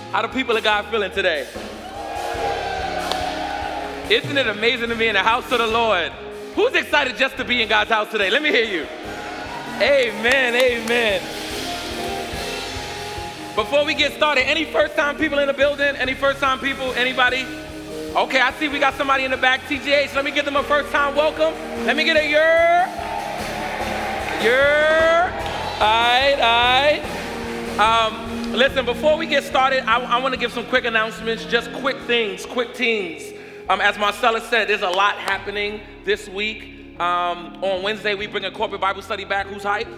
How the people of God feeling today? Isn't it amazing to be in the house of the Lord? Who's excited just to be in God's house today? Let me hear you. Amen, amen. Before we get started, any first-time people in the building? Any first-time people? Anybody? Okay, I see we got somebody in the back, TGH. Let me give them a first-time welcome. Let me get a yer. All right. Listen, before we get started, I want to give some quick announcements, just quick things, quick teams. As Marcella said, there's a lot happening this week. On Wednesday, we bring a corporate Bible study back. Who's hyped?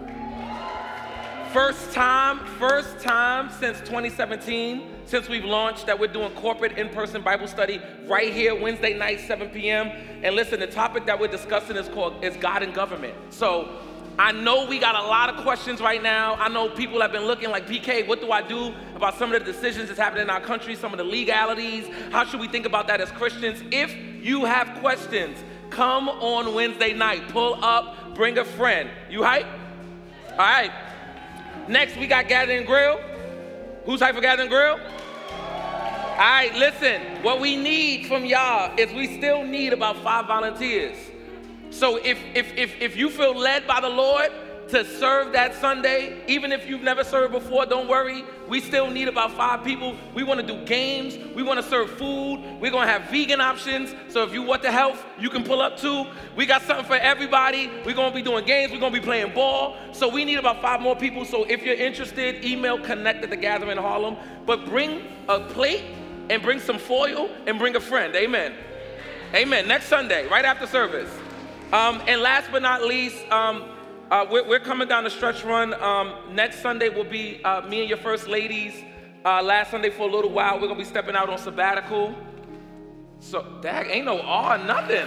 First time since 2017, since we've launched, that we're doing corporate in-person Bible study right here, Wednesday night, 7 p.m. And listen, the topic that we're discussing is God and government. So I know we got a lot of questions right now. I know people have been looking like, PK, what do I do about some of the decisions that's happening in our country, some of the legalities? How should we think about that as Christians? If you have questions, come on Wednesday night. Pull up, bring a friend. You hype? All right. Next, we got Gather and Grill. Who's hype for Gather and Grill? All right, listen. What we need from y'all is we still need about 5 volunteers. So if you feel led by the Lord to serve that Sunday, even if you've never served before, don't worry. We still need about 5 people. We want to do games. We want to serve food. We're going to have vegan options. So if you want the health, you can pull up too. We got something for everybody. We're going to be doing games. We're going to be playing ball. So we need about 5 more people. So if you're interested, email connect@thegathering in Harlem. But bring a plate and bring some foil and bring a friend. Amen. Amen. Next Sunday, right after service. And last but not least, we're coming down the stretch run. Next Sunday will be me and your first ladies. Last Sunday for a little while, we're going to be stepping out on sabbatical. So, that ain't no awe, nothing.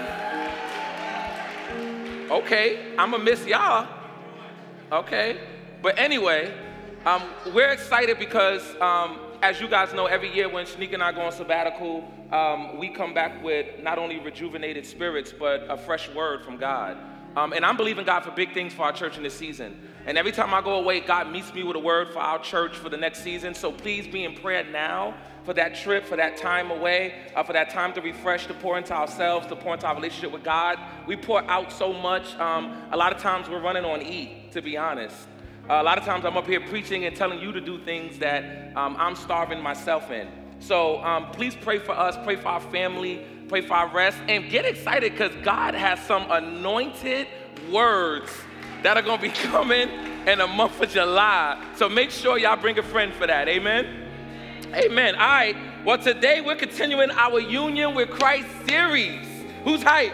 Okay, I'm going to miss y'all. Okay. But anyway, we're excited because, as you guys know, every year when Shanique and I go on sabbatical, we come back with not only rejuvenated spirits, but a fresh word from God. And I'm believing God for big things for our church in this season. And every time I go away, God meets me with a word for our church for the next season. So please be in prayer now for that trip, for that time away, for that time to refresh, to pour into ourselves, to pour into our relationship with God. We pour out so much. A lot of times we're running on E, to be honest. A lot of times I'm up here preaching and telling you to do things that I'm starving myself in. So please pray for us, pray for our family, pray for our rest, and get excited because God has some anointed words that are going to be coming in the month of July. So make sure y'all bring a friend for that. Amen? Amen. All right. Well, today we're continuing our Union with Christ series. Who's hype?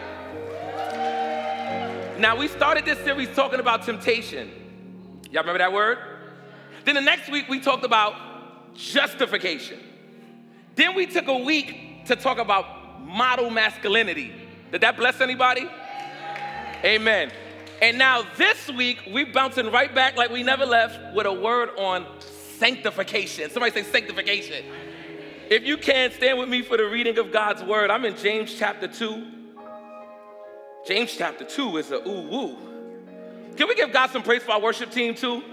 Now, we started this series talking about temptation. Y'all remember that word? Then the next week, we talked about justification. Then we took a week to talk about model masculinity. Did that bless anybody? Amen. And now this week, we're bouncing right back like we never left with a word on sanctification. Somebody say sanctification. If you can, stand with me for the reading of God's word. I'm in James chapter 2. James chapter 2 is a ooh-woo. Can we give God some praise for our worship team too?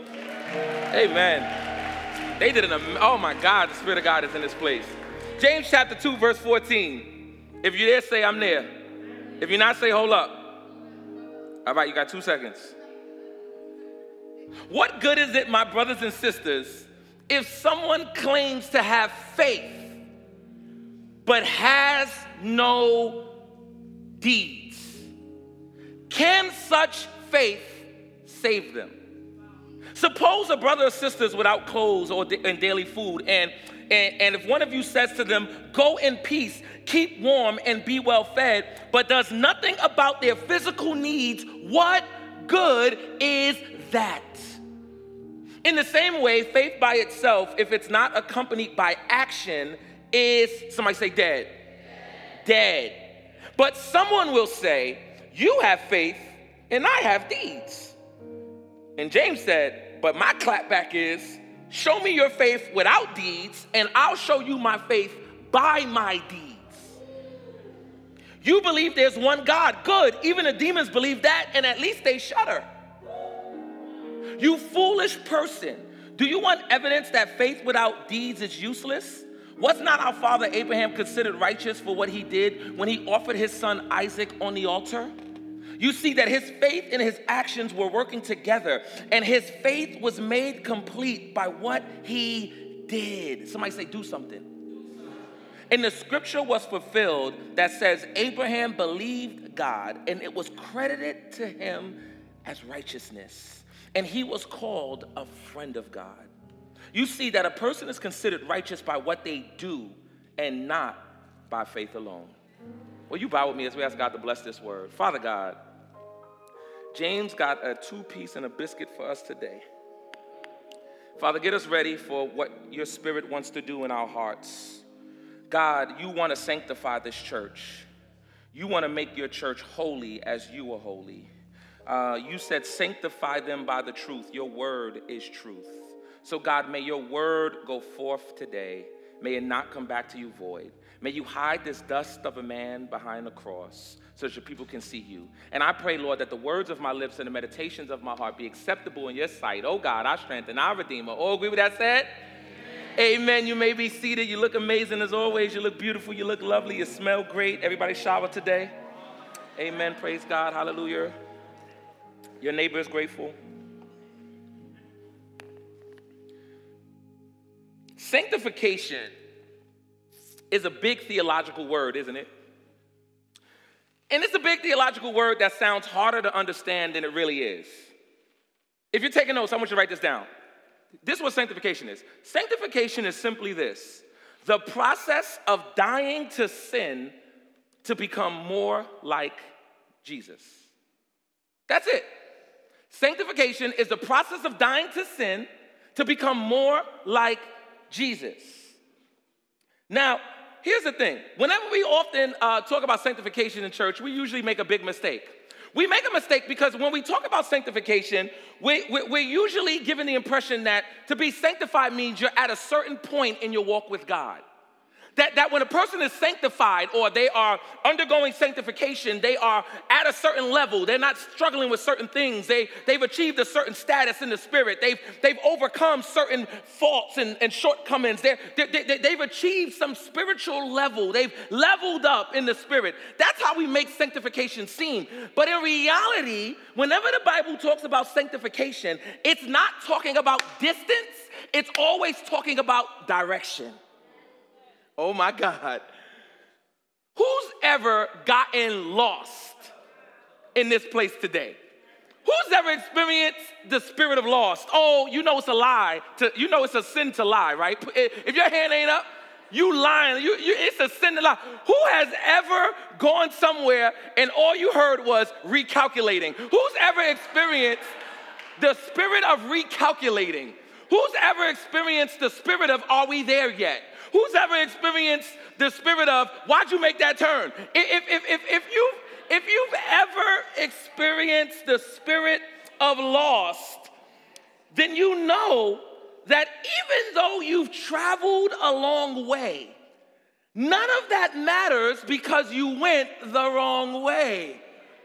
Amen. They did oh my God, the Spirit of God is in this place. James chapter 2, verse 14. If you're there, say I'm there. If you're not, say hold up. All right, you got 2 seconds. What good is it, my brothers and sisters, if someone claims to have faith but has no deeds? Can such faith save them? Suppose a brother or sister is without clothes and daily food, and if one of you says to them, go in peace, keep warm and be well fed, but does nothing about their physical needs, what good is that? In the same way, faith by itself, if it's not accompanied by action, is, somebody say dead. Dead. But someone will say, you have faith and I have deeds. And James said, but my clapback is, show me your faith without deeds, and I'll show you my faith by my deeds. You believe there's one God. Good. Even the demons believe that, and at least they shudder. You foolish person. Do you want evidence that faith without deeds is useless? Was not our father Abraham considered righteous for what he did when he offered his son Isaac on the altar? You see that his faith and his actions were working together, and his faith was made complete by what he did. Somebody say, do something. And the scripture was fulfilled that says, Abraham believed God, and it was credited to him as righteousness. And he was called a friend of God. You see that a person is considered righteous by what they do and not by faith alone. Will you bow with me as we ask God to bless this word? Father God, James got a 2-piece and a biscuit for us today. Father, get us ready for what your spirit wants to do in our hearts. God, you want to sanctify this church. You want to make your church holy as you are holy. You said, sanctify them by the truth. Your word is truth. So God, may your word go forth today. May it not come back to you void. May you hide this dust of a man behind the cross so that your people can see you. And I pray, Lord, that the words of my lips and the meditations of my heart be acceptable in your sight. Oh God, our strength and our Redeemer. All agree with that said? Amen. Amen. You may be seated. You look amazing as always. You look beautiful. You look lovely. You smell great. Everybody shower today. Amen. Praise God. Hallelujah. Your neighbor is grateful. Sanctification is a big theological word, isn't it? And it's a big theological word that sounds harder to understand than it really is. If you're taking notes, I want you to write this down. This is what sanctification is. Sanctification is simply this: the process of dying to sin to become more like Jesus. That's it. Sanctification is the process of dying to sin to become more like Jesus. Now, here's the thing. Whenever we often talk about sanctification in church, we usually make a big mistake. We make a mistake because when we talk about sanctification, we're usually given the impression that to be sanctified means you're at a certain point in your walk with God. That when a person is sanctified or they are undergoing sanctification, they are at a certain level. They're not struggling with certain things. They've achieved a certain status in the spirit. They've overcome certain faults and shortcomings. They've achieved some spiritual level. They've leveled up in the spirit. That's how we make sanctification seem. But in reality, whenever the Bible talks about sanctification, it's not talking about distance. It's always talking about direction. Oh my God. Who's ever gotten lost in this place today? Who's ever experienced the spirit of lost? Oh, you know it's a lie. You know it's a sin to lie, right? If your hand ain't up, you lying. It's a sin to lie. Who has ever gone somewhere and all you heard was recalculating? Who's ever experienced the spirit of recalculating? Who's ever experienced the spirit of, are we there yet? Who's ever experienced the spirit of, why'd you make that turn? If you've ever experienced the spirit of lost, then you know that even though you've traveled a long way, none of that matters because you went the wrong way.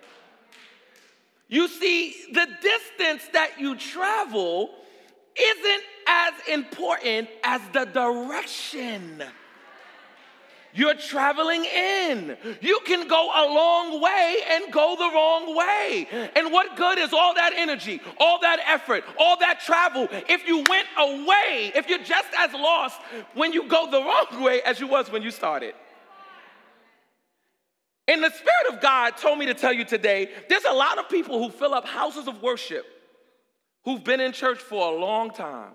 You see, the distance that you travel isn't as important as the direction you're traveling in. You can go a long way and go the wrong way. And what good is all that energy, all that effort, all that travel if you went away, if you're just as lost when you go the wrong way as you was when you started? And the Spirit of God told me to tell you today, there's a lot of people who fill up houses of worship who've been in church for a long time,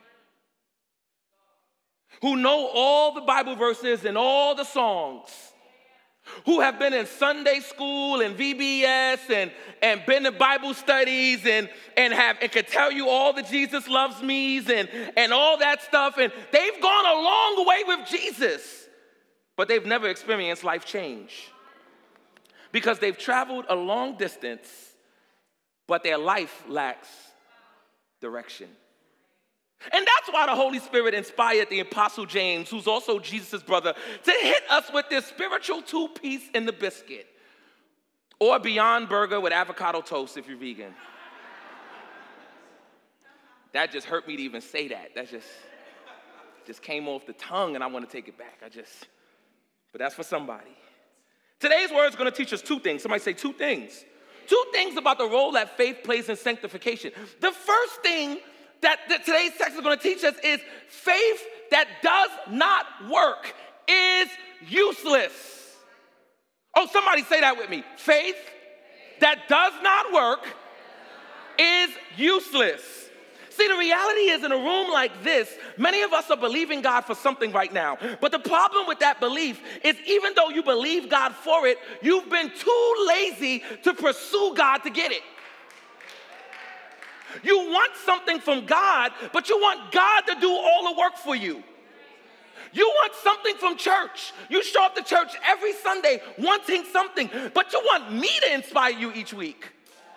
who know all the Bible verses and all the songs, who have been in Sunday school and VBS and been in Bible studies and could tell you all the Jesus loves me's and all that stuff. And they've gone a long way with Jesus, but they've never experienced life change because they've traveled a long distance, but their life lacks direction. And that's why the Holy Spirit inspired the Apostle James, who's also Jesus' brother, to hit us with this spiritual 2-piece in the biscuit, or Beyond Burger with avocado toast if you're vegan. That just hurt me to even say that. That just came off the tongue, and I want to take it back. But that's for somebody. Today's word is going to teach us two things. Somebody say two things. Two things about the role that faith plays in sanctification. The first thing that today's text is going to teach us is faith that does not work is useless. Oh, somebody say that with me. Faith that does not work is useless. See, the reality is in a room like this, many of us are believing God for something right now. But the problem with that belief is even though you believe God for it, you've been too lazy to pursue God to get it. You want something from God, but you want God to do all the work for you. You want something from church. You show up to church every Sunday wanting something, but you want me to inspire you each week.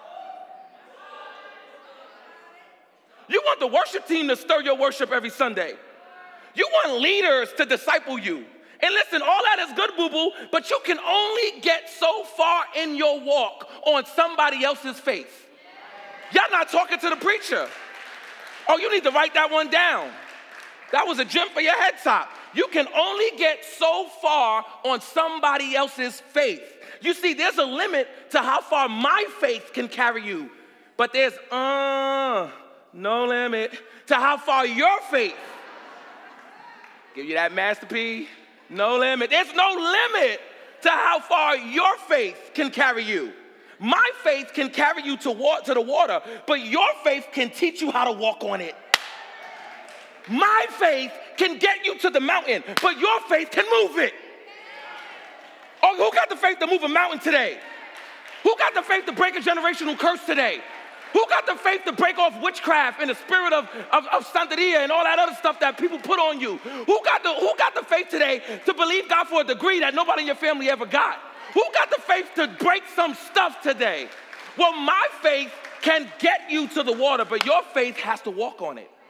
You want the worship team to stir your worship every Sunday. You want leaders to disciple you. And listen, all that is good, boo-boo, but you can only get so far in your walk on somebody else's faith. Y'all not talking to the preacher. Oh, you need to write that one down. That was a gem for your head top. You can only get so far on somebody else's faith. You see, there's a limit to how far my faith can carry you. But there's no limit to how far your faith. Give you that Master P. No limit. There's no limit to how far your faith can carry you. My faith can carry you to the water, but your faith can teach you how to walk on it. My faith can get you to the mountain, but your faith can move it. Oh, who got the faith to move a mountain today? Who got the faith to break a generational curse today? Who got the faith to break off witchcraft and the spirit of Santeria and all that other stuff that people put on you? Who got the faith today to believe God for a degree that nobody in your family ever got? Who got the faith to break some stuff today? Well, my faith can get you to the water, but your faith has to walk on it.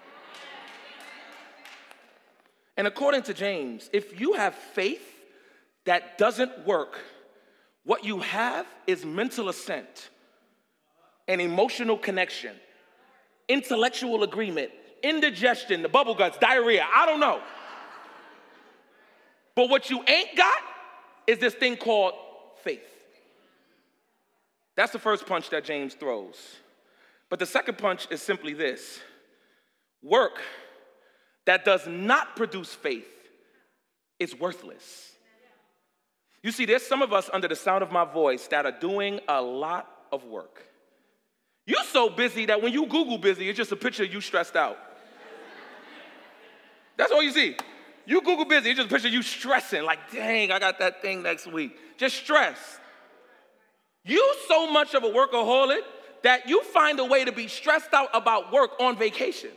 And according to James, if you have faith that doesn't work, what you have is mental assent, an emotional connection, intellectual agreement, indigestion, the bubble guts, diarrhea, I don't know. But what you ain't got is this thing called faith. That's the first punch that James throws. But the second punch is simply this: work that does not produce faith is worthless. You see, there's some of us under the sound of my voice that are doing a lot of work. You're so busy that when you Google busy, it's just a picture of you stressed out. That's all you see. You Google busy, it's just a picture of you stressing, like, dang, I got that thing next week. Just stress. You so much of a workaholic that you find a way to be stressed out about work on vacation.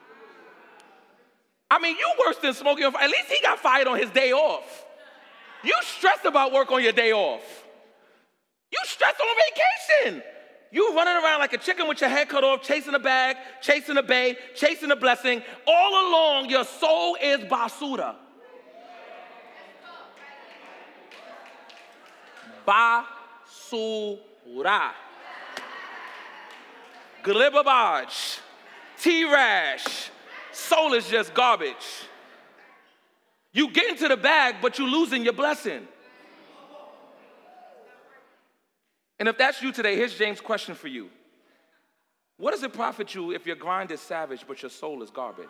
I mean, you worse than Smokey. At least he got fired on his day off. You stressed about work on your day off. You stressed on vacation. You running around like a chicken with your head cut off, chasing a bag, chasing a bae, chasing a blessing. All along, your soul is basura. Basura. Glibabage. T-rash. Soul is just garbage. You get into the bag, but you losing your blessing. And if that's you today, here's James' question for you. What does it profit you if your grind is savage, but your soul is garbage?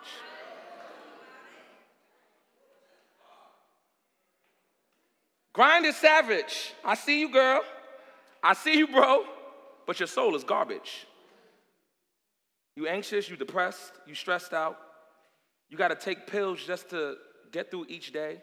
Grind is savage. I see you, girl. I see you, bro. But your soul is garbage. You anxious, you depressed, you stressed out. You got to take pills just to get through each day.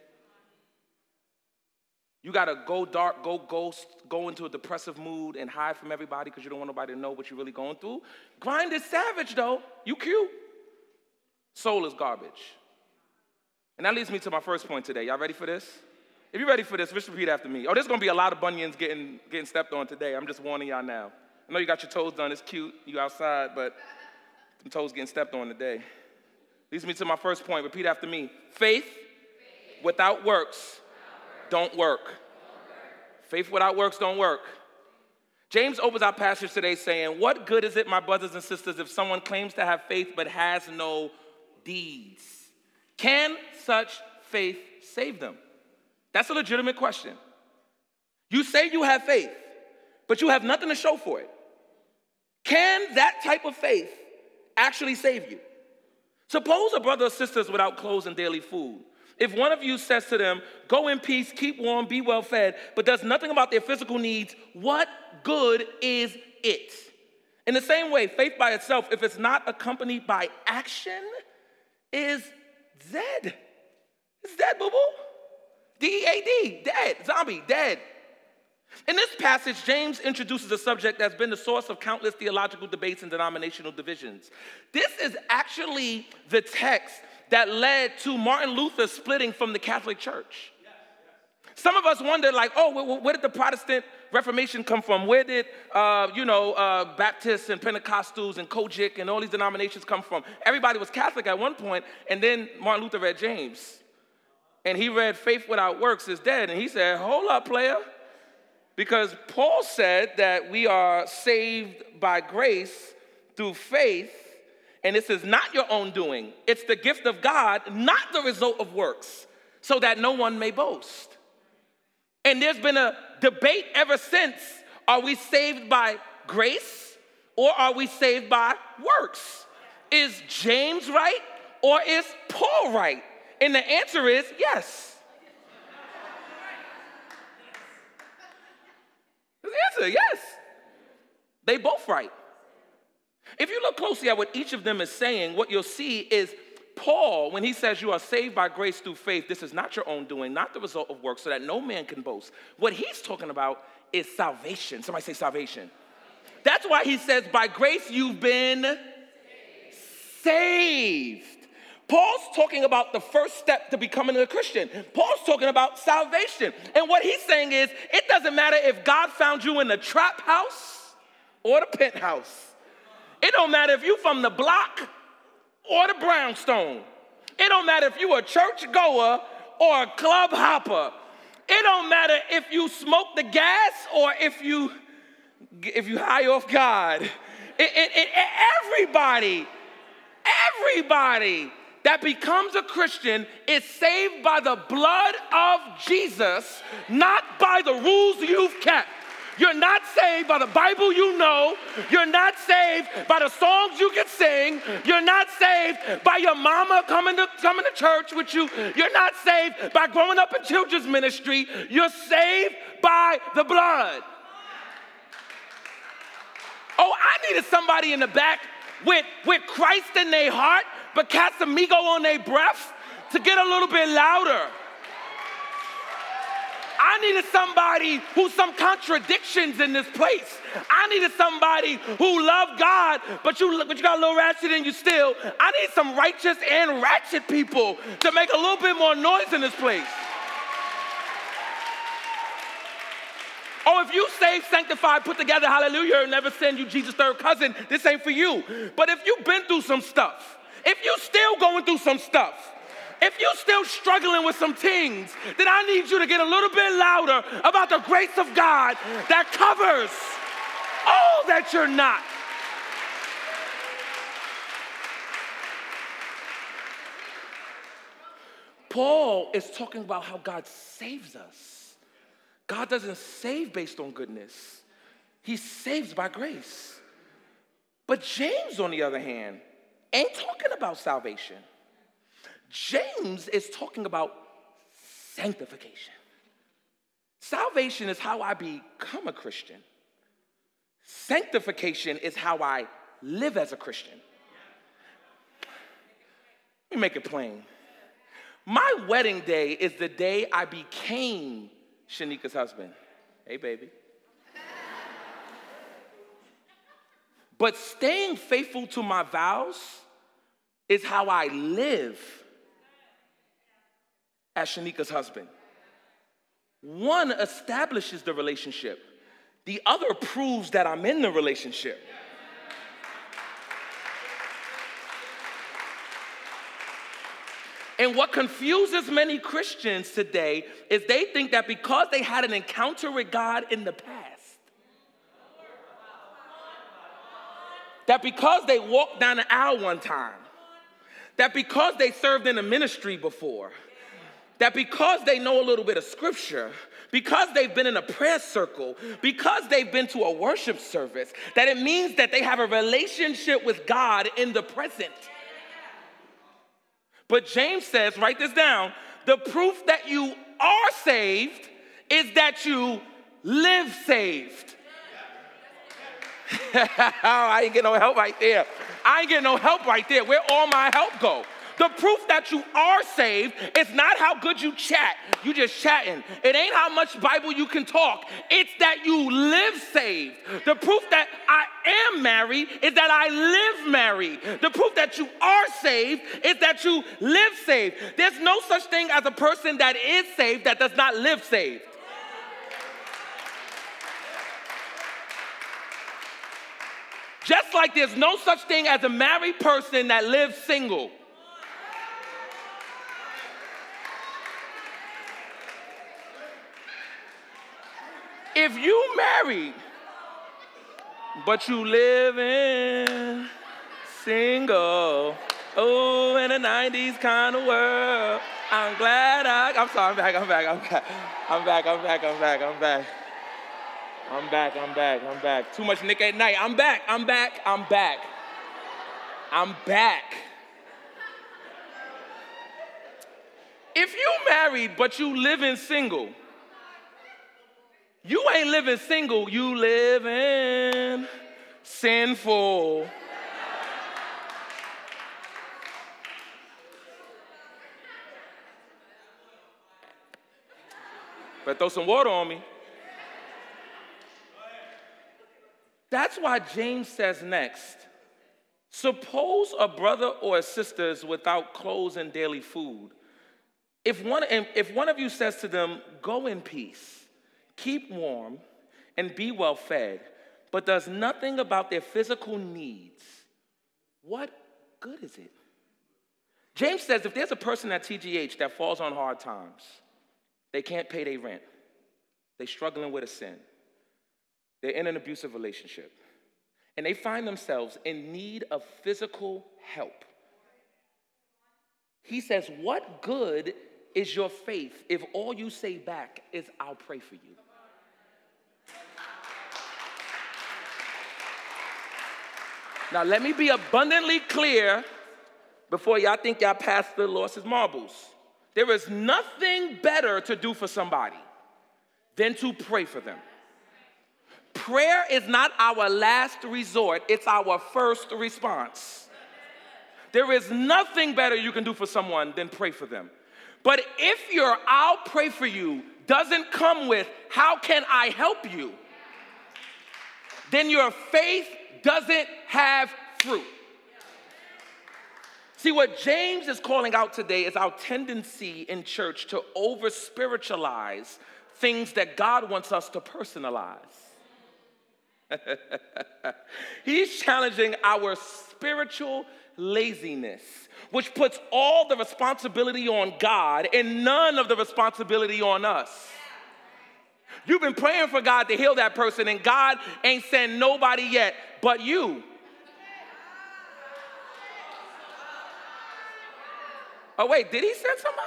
You got to go dark, go ghost, go into a depressive mood and hide from everybody because you don't want nobody to know what you're really going through. Grind is savage, though. You cute. Soul is garbage. And that leads me to my first point today. Y'all ready for this? If you're ready for this, just repeat after me. Oh, there's going to be a lot of bunions getting stepped on today. I'm just warning y'all now. I know you got your toes done. It's cute. You outside, but the toes getting stepped on today. Leads me to my first point. Repeat after me. Faith without works don't work. Faith without works don't work. James opens our passage today saying, what good is it, my brothers and sisters, if someone claims to have faith but has no deeds? Can such faith save them? That's a legitimate question. You say you have faith, but you have nothing to show for it. Can that type of faith actually save you? Suppose a brother or sister is without clothes and daily food. If one of you says to them, go in peace, keep warm, be well fed, but does nothing about their physical needs, what good is it? In the same way, faith by itself, if it's not accompanied by action, is dead. It's dead, boo-boo. D-E-A-D, dead, zombie, dead. In this passage, James introduces a subject that's been the source of countless theological debates and denominational divisions. This is actually the text that led to Martin Luther splitting from the Catholic Church. Some of us wonder, like, oh, where did the Protestant Reformation come from? Where did, Baptists and Pentecostals and Kojic and all these denominations come from? Everybody was Catholic at one point, and then Martin Luther read James. And he read faith without works is dead. And he said, hold up, player. Because Paul said that we are saved by grace through faith, and this is not your own doing. It's the gift of God, not the result of works, so that no one may boast. And there's been a debate ever since. Are we saved by grace or are we saved by works? Is James right or is Paul right? And the answer is yes. The answer, yes. They both right. If you look closely at what each of them is saying, what you'll see is Paul, when he says you are saved by grace through faith, this is not your own doing, not the result of work, so that no man can boast. What he's talking about is salvation. Somebody say salvation. That's why he says by grace you've been saved. Paul's talking about the first step to becoming a Christian. Paul's talking about salvation. And what he's saying is, it doesn't matter if God found you in the trap house or the penthouse. It don't matter if you from the block or the brownstone. It don't matter if you a church goer or a club hopper. It don't matter if you smoke the gas or if you high off God. Everybody that becomes a Christian is saved by the blood of Jesus, not by the rules you've kept. You're not saved by the Bible you know. You're not saved by the songs you can sing. You're not saved by your mama coming to church with you. You're not saved by growing up in children's ministry. You're saved by the blood. Oh, I needed somebody in the back with Christ in their heart, but Casamigo on their breath to get a little bit louder. I needed somebody who's some contradictions in this place. I needed somebody who loved God, but you got a little ratchet in you still. I need some righteous and ratchet people to make a little bit more noise in this place. Oh, if you saved, sanctified, put together, hallelujah, never send you Jesus' third cousin, this ain't for you. But if you've been through some stuff, if you're still going through some stuff, if you're still struggling with some things, then I need you to get a little bit louder about the grace of God that covers all that you're not. Paul is talking about how God saves us. God doesn't save based on goodness. He saves by grace. But James, on the other hand, ain't talking about salvation. James is talking about sanctification. Salvation is how I become a Christian. Sanctification is how I live as a Christian. Let me make it plain. My wedding day is the day I became Shanika's husband. Hey, baby. But staying faithful to my vows is how I live as Shanika's husband. One establishes the relationship. The other proves that I'm in the relationship. And what confuses many Christians today is they think that because they had an encounter with God in the past, that because they walked down the aisle one time, that because they served in a ministry before, that because they know a little bit of scripture, because they've been in a prayer circle, because they've been to a worship service, that it means that they have a relationship with God in the present. But James says, write this down, the proof that you are saved is that you live saved. I ain't get no help right there. I ain't get no help right there. Where all my help go? The proof that you are saved is not how good you chat. You just chatting. It ain't how much Bible you can talk. It's that you live saved. The proof that I am married is that I live married. The proof that you are saved is that you live saved. There's no such thing as a person that is saved that does not live saved. Just like there's no such thing as a married person that lives single. If you married, but you live in single, oh, in a 90s kind of world, I'm glad I'm sorry, I'm back. Too much Nick at Night. I'm back. If you married, but you living single, you ain't living single, you living sinful. Better throw some water on me. That's why James says next, suppose a brother or a sister is without clothes and daily food. If one of you says to them, go in peace, keep warm, and be well fed, but does nothing about their physical needs, what good is it? James says if there's a person at TGH that falls on hard times, they can't pay their rent, they're struggling with a sin, they're in an abusive relationship, and they find themselves in need of physical help. He says, what good is your faith if all you say back is, I'll pray for you? Now, let me be abundantly clear before y'all think y'all pastor lost his marbles. There is nothing better to do for somebody than to pray for them. Prayer is not our last resort, it's our first response. There is nothing better you can do for someone than pray for them. But if your I'll pray for you doesn't come with how can I help you, then your faith doesn't have fruit. See, what James is calling out today is our tendency in church to over-spiritualize things that God wants us to personalize. He's challenging our spiritual laziness, which puts all the responsibility on God and none of the responsibility on us. You've been praying for God to heal that person, and God ain't sent nobody yet but you. Oh, wait, did he send somebody?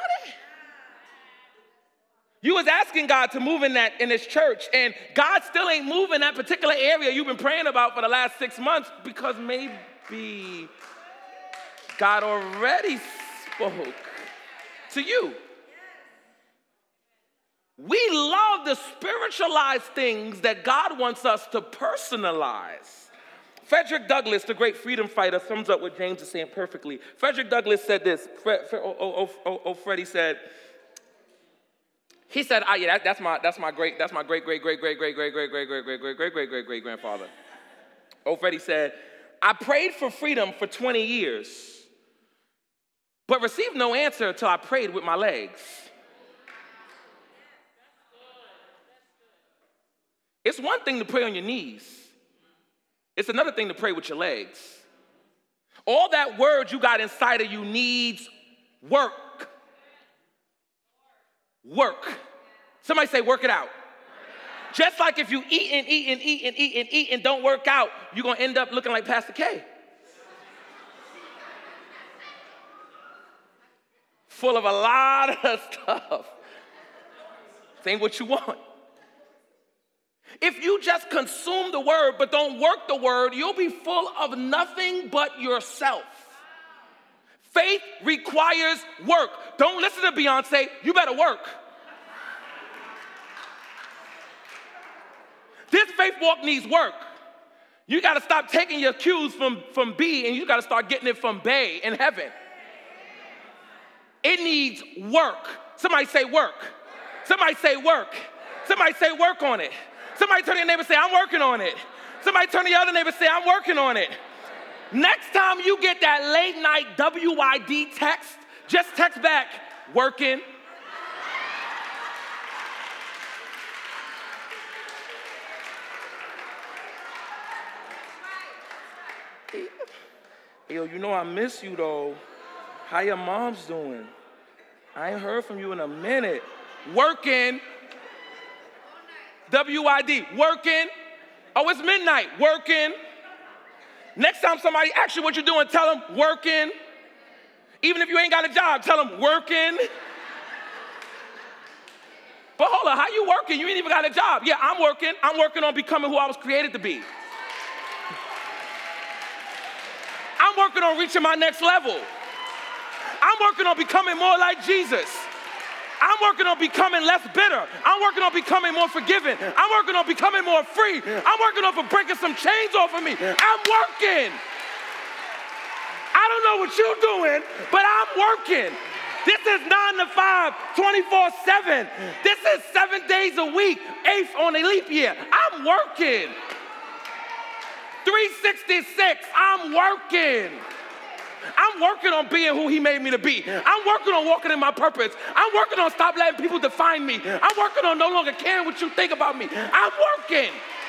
You was asking God to move in this church, and God still ain't moving that particular area you've been praying about for the last 6 months because maybe God already spoke to you. We love to spiritualize things that God wants us to personalize. Frederick Douglass, the great freedom fighter, sums up what James is saying perfectly. Frederick Douglass said this. Freddie said, he said, that's my great grandfather. Freddie said, I prayed for freedom for 20 years, but received no answer until I prayed with my legs. It's one thing to pray on your knees. It's another thing to pray with your legs. All that word you got inside of you needs work. Work. Somebody say, work it out. Just like if you eat and eat and eat and eat and eat and don't work out, you're going to end up looking like Pastor K. Full of a lot of stuff. This ain't what you want. If you just consume the word but don't work the word, you'll be full of nothing but yourself. Faith requires work. Don't listen to Beyonce. You better work. This faith walk needs work. You got to stop taking your cues from B and you got to start getting it from Bay in heaven. It needs work. Somebody say work. Somebody say work. Somebody say work on it. Somebody turn to your neighbor and say, I'm working on it. Somebody turn to your other neighbor and say, I'm working on it. Next time you get that late night WYD text, just text back, working. Yo, you know I miss you though. How your mom's doing? I ain't heard from you in a minute. Working. WYD, working. Oh, it's midnight, working. Next time somebody asks you what you're doing, tell them working. Even if you ain't got a job, tell them working. But hold on, how you working? You ain't even got a job. Yeah, I'm working. I'm working on becoming who I was created to be. I'm working on reaching my next level. I'm working on becoming more like Jesus. I'm working on becoming less bitter. I'm working on becoming more forgiving. I'm working on becoming more free. I'm working on breaking some chains off of me. I'm working. I don't know what you're doing, but I'm working. This is 9 to 5, 24/7. This is 7 days a week, 8th on a leap year. I'm working. 366, I'm working. I'm working on being who he made me to be. I'm working on walking in my purpose. I'm working on stop letting people define me. I'm working on no longer caring what you think about me. I'm working.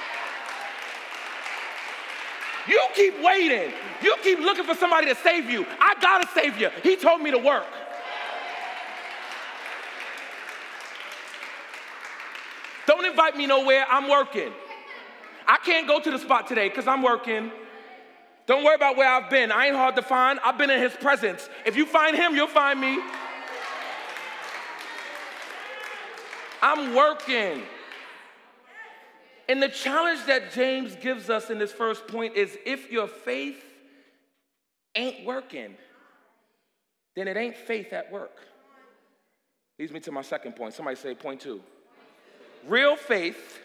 You keep waiting. You keep looking for somebody to save you. I gotta save you. He told me to work. Don't invite me nowhere. I'm working. I can't go to the spot today because I'm working. Don't worry about where I've been. I ain't hard to find. I've been in his presence. If you find him, you'll find me. I'm working. And the challenge that James gives us in this first point is if your faith ain't working, then it ain't faith at work. Leads me to my second point. Somebody say point 2. Real faith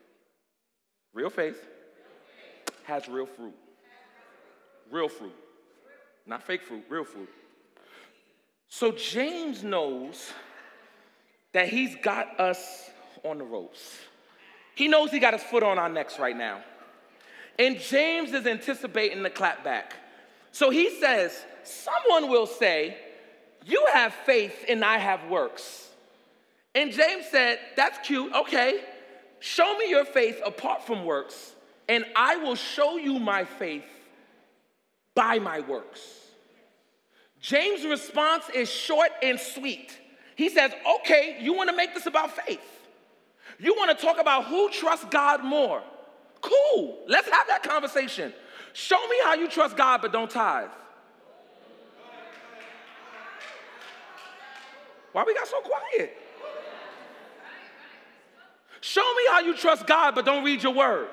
has real fruit. Real fruit. Not fake fruit, real fruit. So James knows that he's got us on the ropes. He knows he got his foot on our necks right now. And James is anticipating the clap back. So he says, someone will say, you have faith and I have works. And James said, that's cute, okay. Show me your faith apart from works, and I will show you my faith by my works. James' response is short and sweet. He says, okay, you want to make this about faith. You want to talk about who trusts God more. Cool, let's have that conversation. Show me how you trust God but don't tithe. Why we got so quiet? Show me how you trust God but don't read your word.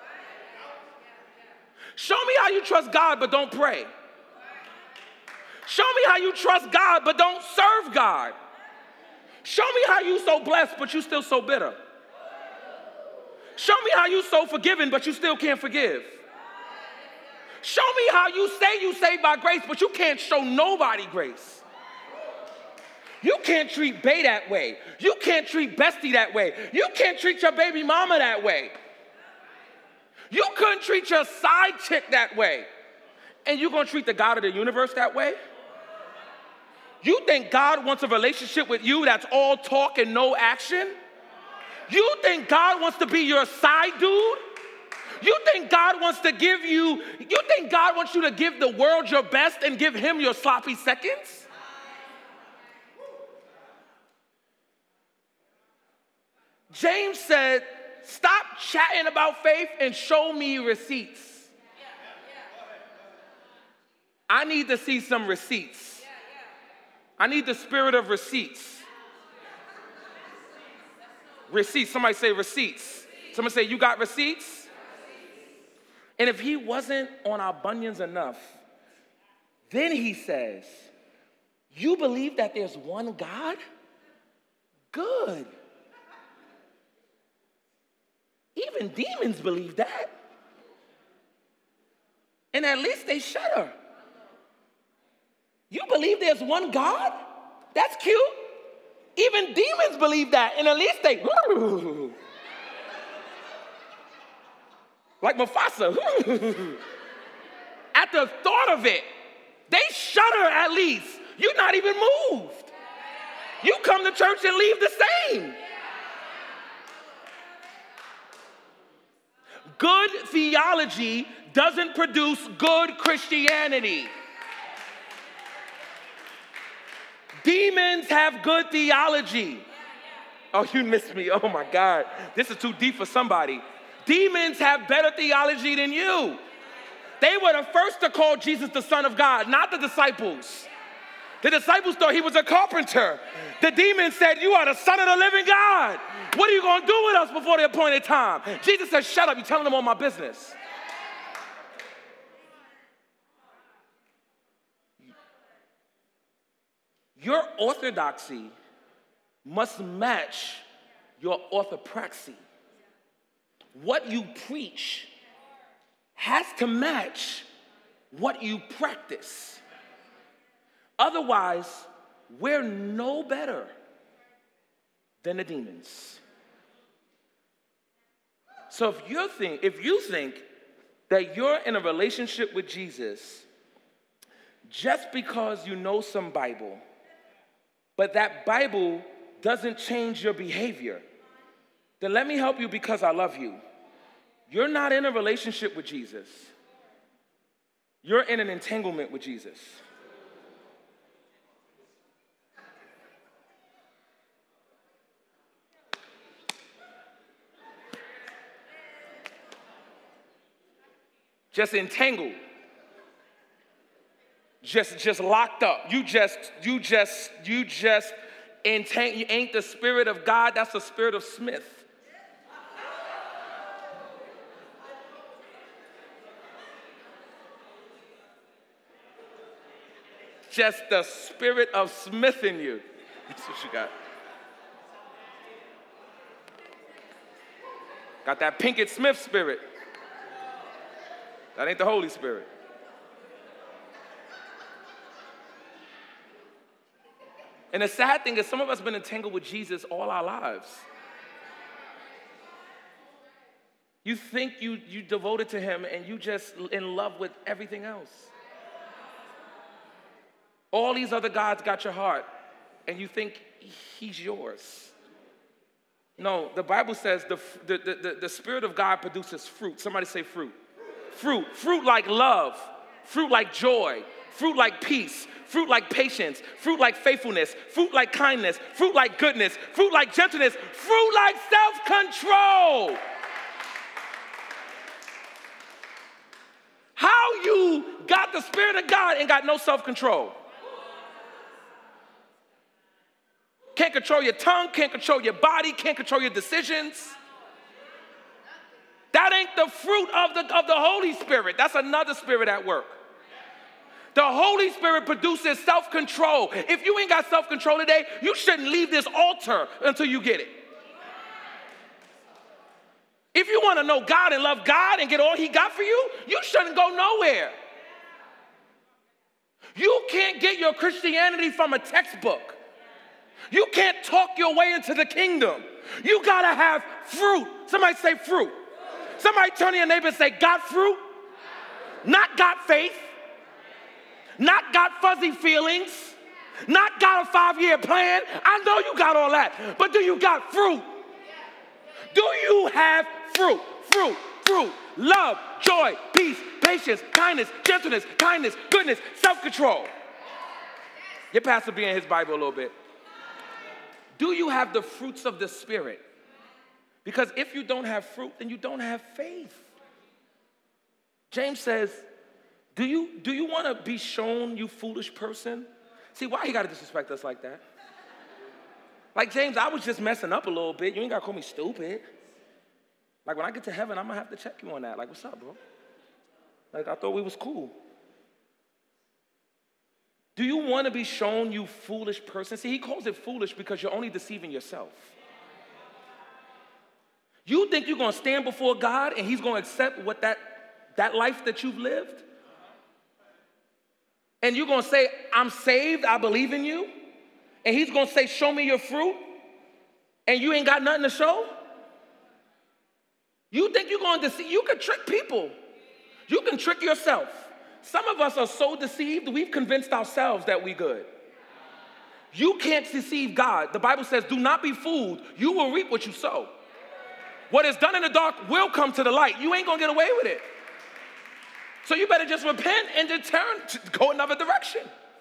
Show me how you trust God but don't pray. Show me how you trust God but don't serve God. Show me how you so blessed but you still so bitter. Show me how you so forgiven but you still can't forgive. Show me how you say you saved by grace but you can't show nobody grace. You can't treat Bae that way. You can't treat Bestie that way. You can't treat your baby mama that way. You couldn't treat your side chick that way. And you're going to treat the God of the universe that way? You think God wants a relationship with you that's all talk and no action? You think God wants to be your side dude? You think God wants to give you to give the world your best and give him your sloppy seconds? James said, Stop chatting about faith and show me receipts. I need to see some receipts. I need the spirit of receipts. Receipts. Somebody say receipts. Somebody say, you got receipts? And if he wasn't on our bunions enough, then he says, you believe that there's one God? Good. Even demons believe that. And at least they shudder. You believe there's one God? That's cute. Even demons believe that, and at least they, like Mufasa. At the thought of it, they shudder at least. You're not even moved. You come to church and leave the same. Good theology doesn't produce good Christianity. Demons have good theology. Oh, you missed me. Oh my God. This is too deep for somebody. Demons have better theology than you. They were the first to call Jesus the Son of God, not the disciples. The disciples thought he was a carpenter. The demons said, you are the Son of the living God. What are you going to do with us before the appointed time? Jesus said, shut up. You're telling them all my business. Your orthodoxy must match your orthopraxy. What you preach has to match what you practice. Otherwise, we're no better than the demons. So if you think that you're in a relationship with Jesus just because you know some Bible, but that Bible doesn't change your behavior, then let me help you because I love you. You're not in a relationship with Jesus. You're in an entanglement with Jesus. Just entangled. Just locked up. You ain't the Spirit of God, that's the spirit of Smith. Just the spirit of Smith in you. That's what you got. Got that Pinkett Smith spirit. That ain't the Holy Spirit. And the sad thing is some of us have been entangled with Jesus all our lives. You think you devoted to him and you just in love with everything else. All these other gods got your heart and you think he's yours. No, the Bible says the Spirit of God produces fruit. Somebody say fruit. Fruit. Fruit like love. Fruit like joy. Fruit like peace. Fruit like patience. Fruit like faithfulness. Fruit like kindness. Fruit like goodness. Fruit like gentleness. Fruit like self-control. How you got the Spirit of God and got no self-control? Can't control your tongue, can't control your body, can't control your decisions. That ain't the fruit of the Holy Spirit. That's another spirit at work. The Holy Spirit produces self-control. If you ain't got self-control today, you shouldn't leave this altar until you get it. If you want to know God and love God and get all he got for you, you shouldn't go nowhere. You can't get your Christianity from a textbook. You can't talk your way into the kingdom. You got to have fruit. Somebody say fruit. Somebody turn to your neighbor and say, got fruit? Not got faith. Not got fuzzy feelings. Not got a 5-year plan. I know you got all that. But do you got fruit? Do you have fruit? Fruit, fruit, love, joy, peace, patience, kindness, gentleness, kindness, goodness, self-control. Your pastor be in his Bible a little bit. Do you have the fruits of the Spirit? Because if you don't have fruit, then you don't have faith. James says, do you want to be shown, you foolish person? See, why you got to disrespect us like that? Like, James, I was just messing up a little bit. You ain't got to call me stupid. Like, when I get to heaven, I'm going to have to check you on that. Like, what's up, bro? Like, I thought we was cool. Do you want to be shown, you foolish person? See, he calls it foolish because you're only deceiving yourself. You think you're going to stand before God and he's going to accept what that life that you've lived? And you're going to say, I'm saved, I believe in you? And he's going to say, show me your fruit? And you ain't got nothing to show? You think you're going to deceive? You can trick people. You can trick yourself. Some of us are so deceived, we've convinced ourselves that we good. You can't deceive God. The Bible says, do not be fooled. You will reap what you sow. What is done in the dark will come to the light. You ain't going to get away with it. So you better just repent and just go another direction.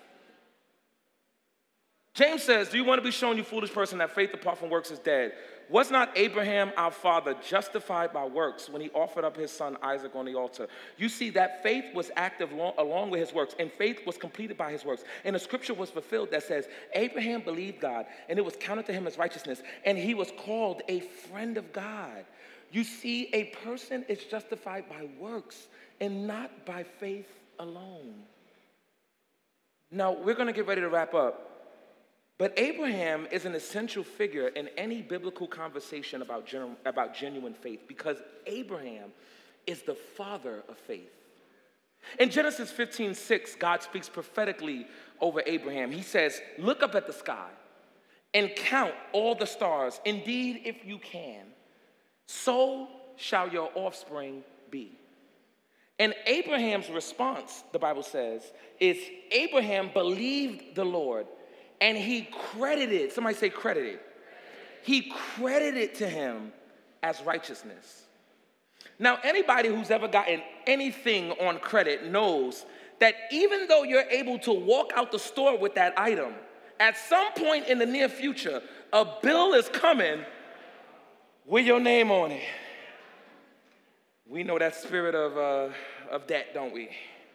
James says, do you want to be shown, you foolish person, that faith apart from works is dead? Was not Abraham, our father, justified by works when he offered up his son Isaac on the altar? You see, that faith was active along with his works, and faith was completed by his works. And the scripture was fulfilled that says, Abraham believed God, and it was counted to him as righteousness, and he was called a friend of God. You see, a person is justified by works and not by faith alone. Now, we're going to get ready to wrap up. But Abraham is an essential figure in any biblical conversation about genuine faith, because Abraham is the father of faith. In Genesis 15:6, God speaks prophetically over Abraham. He says, look up at the sky and count all the stars. Indeed, if you can, so shall your offspring be. And Abraham's response, the Bible says, is Abraham believed the Lord, and he credited, somebody say credited. He credited to him as righteousness. Now, anybody who's ever gotten anything on credit knows that even though you're able to walk out the store with that item, at some point in the near future, a bill is coming with your name on it. We know that spirit of debt, don't we?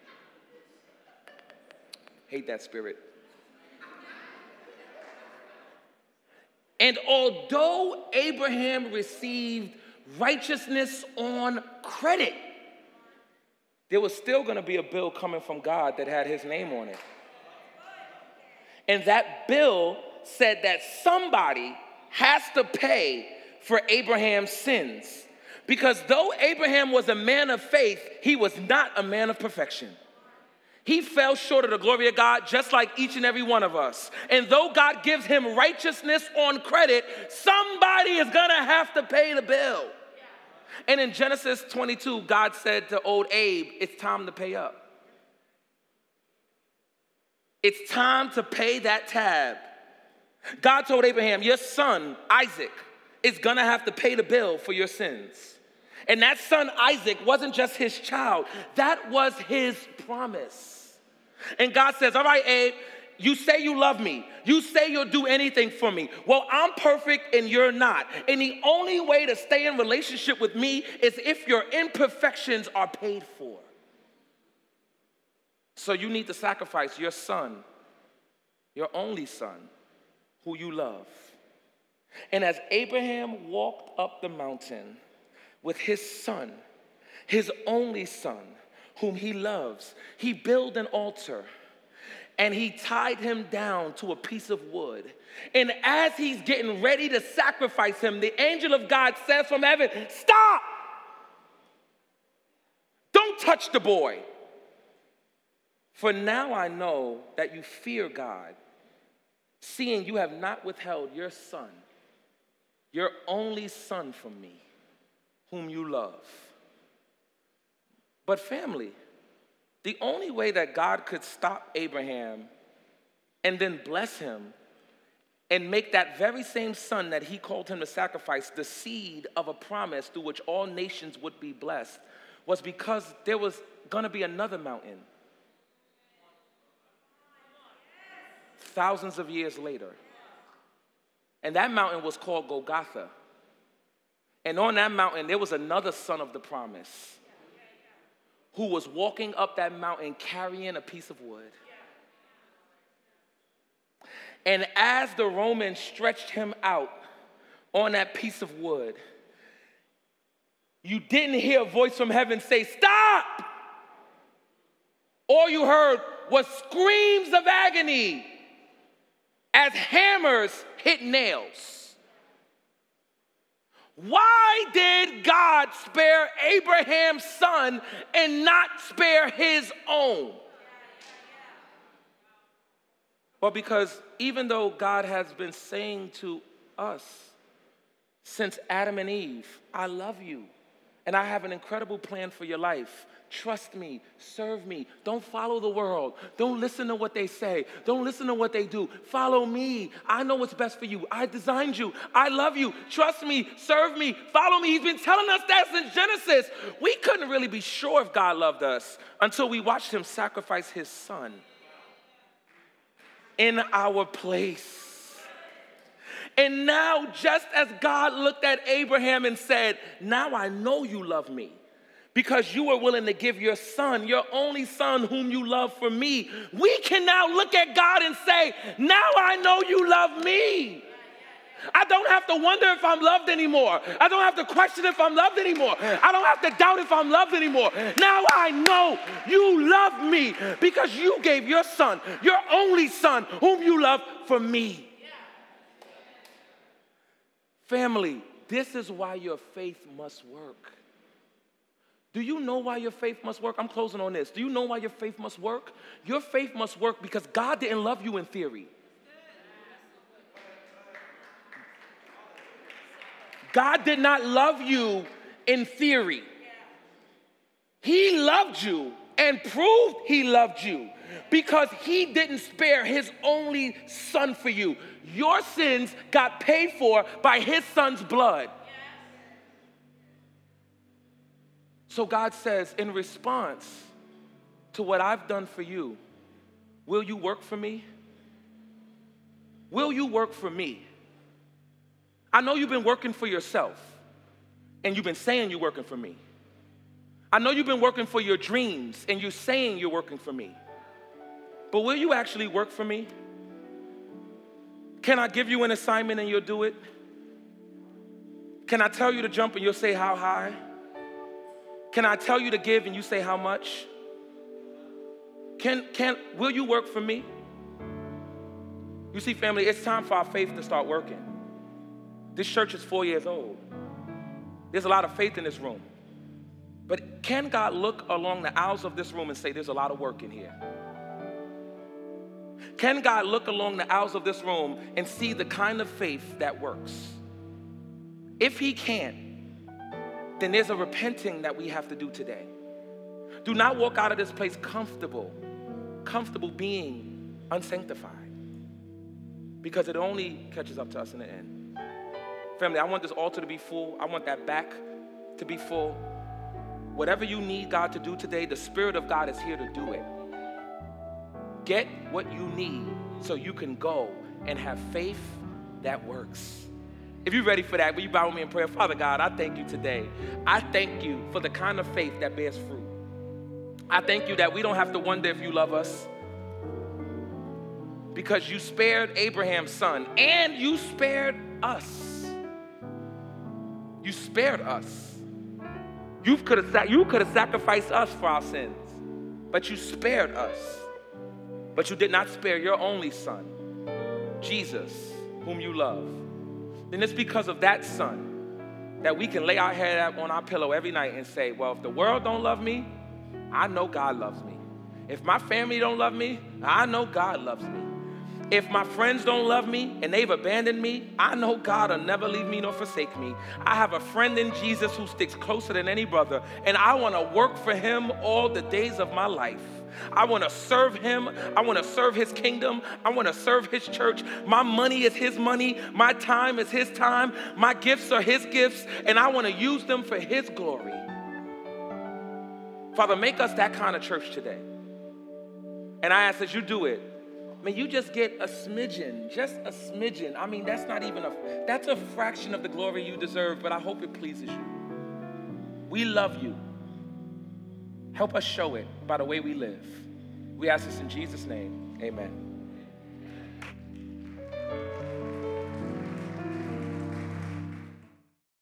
Hate that spirit. And although Abraham received righteousness on credit, there was still going to be a bill coming from God that had his name on it. And that bill said that somebody has to pay for Abraham's sins. Because though Abraham was a man of faith, he was not a man of perfection. He fell short of the glory of God just like each and every one of us. And though God gives him righteousness on credit, somebody is going to have to pay the bill. And in Genesis 22, God said to old Abe, it's time to pay up. It's time to pay that tab. God told Abraham, your son, Isaac, is going to have to pay the bill for your sins. And that son, Isaac, wasn't just his child. That was his promise. And God says, all right, Abe, you say you love me. You say you'll do anything for me. Well, I'm perfect and you're not. And the only way to stay in relationship with me is if your imperfections are paid for. So you need to sacrifice your son, your only son, who you love. And as Abraham walked up the mountain with his son, his only son, whom he loves, he built an altar and he tied him down to a piece of wood. And as he's getting ready to sacrifice him, the angel of God says from heaven, stop! Don't touch the boy. For now I know that you fear God, seeing you have not withheld your son, your only son from me, whom you love. But family, the only way that God could stop Abraham and then bless him and make that very same son that he called him to sacrifice the seed of a promise through which all nations would be blessed was because there was going to be another mountain thousands of years later. And that mountain was called Golgotha. And on that mountain, there was another son of the promise who was walking up that mountain carrying a piece of wood. And as the Romans stretched him out on that piece of wood, you didn't hear a voice from heaven say, "Stop!" All you heard was screams of agony as hammers hit nails. Why did God spare Abraham's son and not spare his own? Well, because even though God has been saying to us since Adam and Eve, "I love you, and I have an incredible plan for your life. Trust me, serve me. Don't follow the world. Don't listen to what they say. Don't listen to what they do. Follow me. I know what's best for you. I designed you. I love you. Trust me, serve me, follow me." He's been telling us that since Genesis. We couldn't really be sure if God loved us until we watched him sacrifice his son in our place. And now, just as God looked at Abraham and said, "Now I know you love me because you were willing to give your son, your only son whom you love for me," we can now look at God and say, "Now I know you love me. I don't have to wonder if I'm loved anymore. I don't have to question if I'm loved anymore. I don't have to doubt if I'm loved anymore. Now I know you love me because you gave your son, your only son, whom you love for me." Family, this is why your faith must work. Do you know why your faith must work? I'm closing on this. Do you know why your faith must work? Your faith must work because God didn't love you in theory. God did not love you in theory. He loved you and proved he loved you because he didn't spare his only son for you. Your sins got paid for by his son's blood. So God says, in response to what I've done for you, will you work for me? Will you work for me? I know you've been working for yourself, and you've been saying you're working for me. I know you've been working for your dreams, and you're saying you're working for me. But will you actually work for me? Can I give you an assignment and you'll do it? Can I tell you to jump and you'll say how high? Can I tell you to give and you say how much? Will you work for me? You see, family, it's time for our faith to start working. This church is 4 years old. There's a lot of faith in this room. But can God look along the aisles of this room and say, "There's a lot of work in here"? Can God look along the aisles of this room and see the kind of faith that works? If he can't, then there's a repenting that we have to do today. Do not walk out of this place comfortable being unsanctified, because it only catches up to us in the end. Family, I want this altar to be full. I want that back to be full. Whatever you need God to do today, the Spirit of God is here to do it. Get what you need so you can go and have faith that works. If you're ready for that, will you bow with me in prayer? Father God, I thank you today. I thank you for the kind of faith that bears fruit. I thank you that we don't have to wonder if you love us, because you spared Abraham's son and you spared us. You spared us. You could have sacrificed us for our sins, but you spared us. But you did not spare your only son, Jesus, whom you love. Then it's because of that son that we can lay our head on our pillow every night and say, "Well, if the world don't love me, I know God loves me. If my family don't love me, I know God loves me. If my friends don't love me and they've abandoned me, I know God will never leave me nor forsake me. I have a friend in Jesus who sticks closer than any brother, and I want to work for him all the days of my life. I want to serve him. I want to serve his kingdom. I want to serve his church. My money is his money. My time is his time. My gifts are his gifts, and I want to use them for his glory." Father, make us that kind of church today. And I ask that you do it. may you just get a smidgen, just a smidgen. I mean, that's not even that's a fraction of the glory you deserve, but I hope it pleases you. We love you. Help us show it by the way we live. We ask this in Jesus' name, amen.